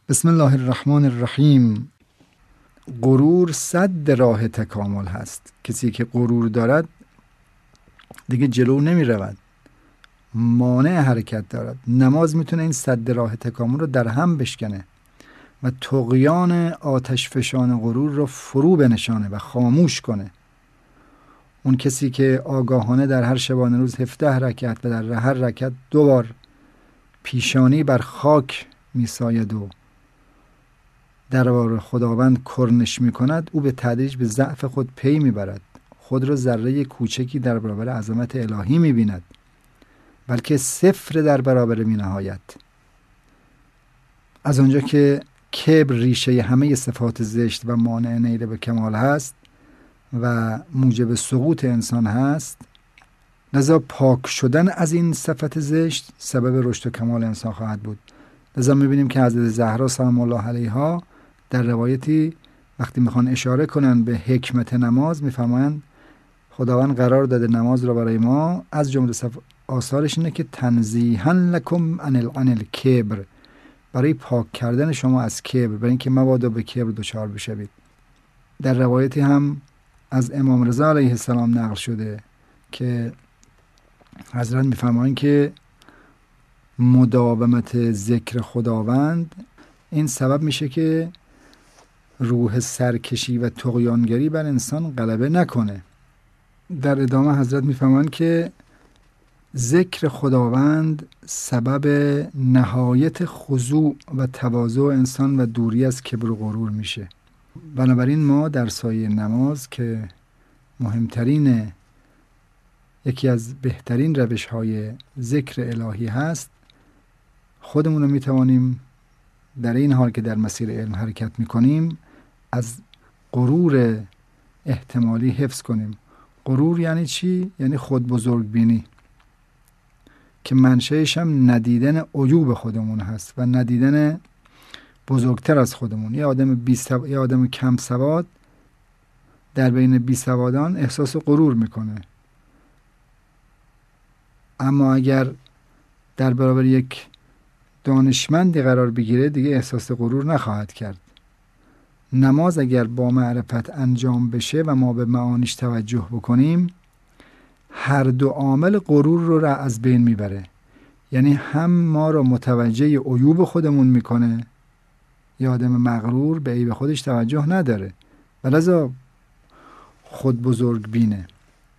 بسم الله الرحمن الرحیم. غرور سد راه تکامل هست. کسی که غرور دارد دیگه جلو نمی رود، مانع حرکت دارد. نماز میتونه این سد راه تکامل رو در هم بشکنه و طغیان آتش فشان غرور رو فرو بنشانه و خاموش کنه. اون کسی که آگاهانه در هر شبانه روز 17 رکعت و در هر رکعت 2 بار پیشانی بر خاک میساید و دربار خداوند کرنش میکند، او به تدریج به ضعف خود پی میبرد. خود را ذره کوچکی در برابر عظمت الهی میبیند، بلکه صفر در برابر بی‌نهایت. از آنجا که کبر ریشه همه صفات زشت و مانع نیل به کمال هست و موجب سقوط انسان هست، لذا پاک شدن از این صفت زشت سبب رشد و کمال انسان خواهد بود. لذا میبینیم که حضرت زهرا سلام الله علیها در روایتی وقتی میخوان اشاره کنن به حکمت نماز میفرمایند خداوند قرار داده نماز را برای ما، از جمله آثارش اینه که تنزیها لکم عن الکبر، برای پاک کردن شما از کبر، برای اینکه مبادا به کبر دچار بشوید. در روایتی هم از امام رضا علیه السلام نقل شده که حضرت میفرمایند که مداومت ذکر خداوند این سبب میشه که روح سرکشی و طغیانگری بر انسان غلبه نکنه. در ادامه حضرت میفرمایند که ذکر خداوند سبب نهایت خضوع و تواضع انسان و دوری از کبر و غرور میشه. بنابراین ما در سایه نماز که مهمترین، یکی از بهترین روش‌های ذکر الهی هست، خودمون رو میتوانیم در این حال که در مسیر علم حرکت میکنیم از غرور احتمالی حفظ کنیم. غرور یعنی چی؟ یعنی خود بزرگ بینی که منشأش هم ندیدن عیوب خودمون هست و ندیدن بزرگتر از خودمون. یه آدم کم سواد در بین بی سوادان احساس غرور میکنه، اما اگر در برابر یک دانشمندی قرار بگیره دیگه احساس غرور نخواهد کرد. نماز اگر با معرفت انجام بشه و ما به معانیش توجه بکنیم، هر دو عامل غرور رو از بین میبره. یعنی هم ما رو متوجه عیوب خودمون میکنه، یه آدم مغرور به عیب خودش توجه نداره و لذا خود بزرگ بینه،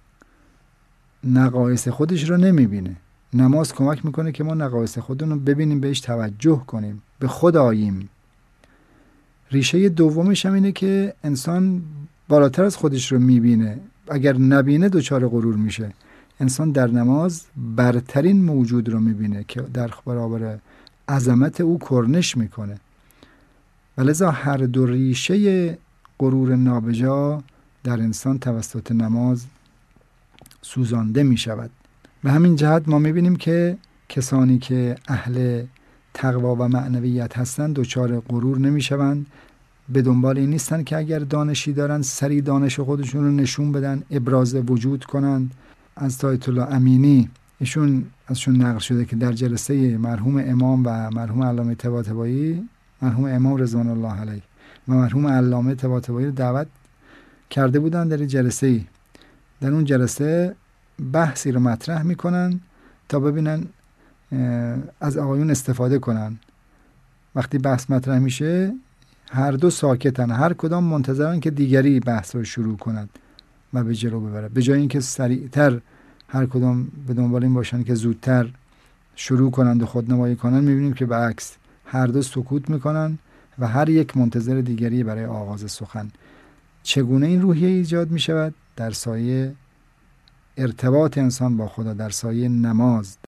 نقایص خودش رو نمیبینه. نماز کمک میکنه که ما نقایص خودمون رو ببینیم، بهش توجه کنیم، به خود آییم. ریشه دومش هم اینه که انسان بالاتر از خودش رو میبینه. اگر نبینه دچار غرور میشه. انسان در نماز برترین موجود رو میبینه که در برابر عظمت او کرنش میکنه و لذا هر دو ریشه غرور نابجا در انسان توسط نماز سوزانده میشود. به همین جهت ما میبینیم که کسانی که اهل تقوا و معنویت هستند دچار غرور نمیشوند. به دنبال این نیستن که اگر دانشی دارن سری دانش خودشون رو نشون بدن، ابراز وجود کنند. از آیت الله امینی ازشون نقل شده که در جلسه مرحوم امام و مرحوم علامه طباطبایی، مرحوم امام رضوان الله علیه و مرحوم علامه طباطبایی رو دعوت کرده بودن در جلسه. در اون جلسه بحثی رو مطرح میکنن تا ببینن از آقایون استفاده کنن. وقتی بحث مطرح میشه هر دو ساکتن، هر کدام منتظرن که دیگری بحث رو شروع کنند و به جلو ببره، به جای اینکه سریعتر هر کدام به دنبال این باشن که زودتر شروع کنند و خودنمایی کنن. میبینیم که برعکس، هر دو سکوت میکنن و هر یک منتظر دیگری برای آغاز سخن. چگونه این روحیه ایجاد میشود؟ در سایه ارتباط انسان با خدا، در سایه نماز،